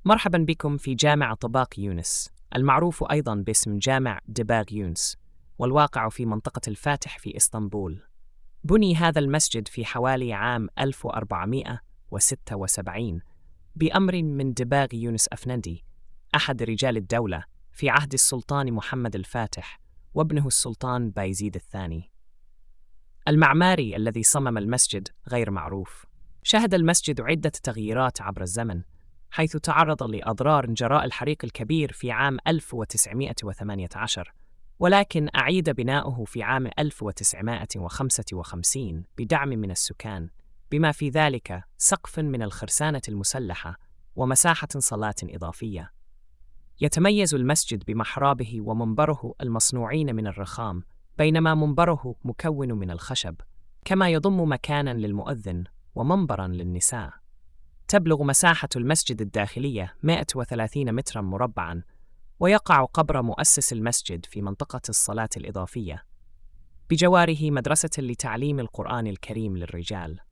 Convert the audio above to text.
مرحبا بكم في جامع طباق يونس، المعروف أيضا باسم جامع دباغ يونس، والواقع في منطقة الفاتح في إسطنبول. بني هذا المسجد في حوالي عام 1476 بأمر من دباغ يونس أفندي، أحد رجال الدولة في عهد السلطان محمد الفاتح وابنه السلطان بايزيد الثاني. المعماري الذي صمم المسجد غير معروف. شهد المسجد عدة تغييرات عبر الزمن، حيث تعرض لأضرار جراء الحريق الكبير في عام 1918، ولكن أعيد بناؤه في عام 1955 بدعم من السكان، بما في ذلك سقف من الخرسانة المسلحة ومساحة صلاة إضافية. يتميز المسجد بمحرابه ومنبره المصنوعين من الرخام، بينما منبره مكون من الخشب، كما يضم مكاناً للمؤذن ومنبراً للنساء. تبلغ مساحة المسجد الداخلية 130 متراً مربعاً، ويقع قبر مؤسس المسجد في منطقة الصلاة الإضافية، بجواره مدرسة لتعليم القرآن الكريم للرجال.